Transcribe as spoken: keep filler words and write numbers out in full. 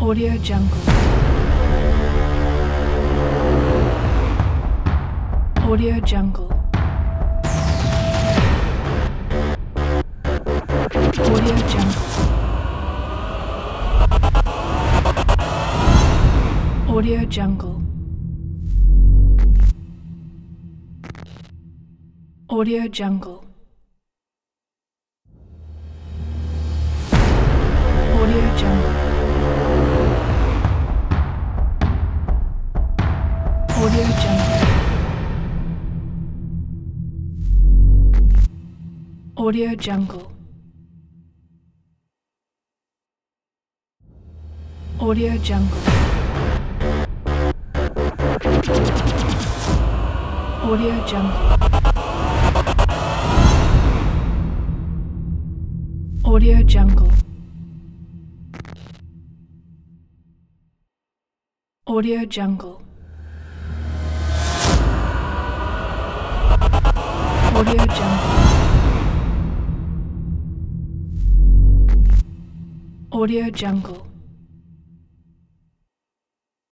Audio Jungle. Audio Jungle. Audio Jungle. Audio Jungle. Audio Jungle. Audio Jungle. Audio Jungle. Audio Jungle. Audio Jungle. Audio Jungle. Audio Jungle. Audio Jungle. Audio Jungle. Audio Jungle.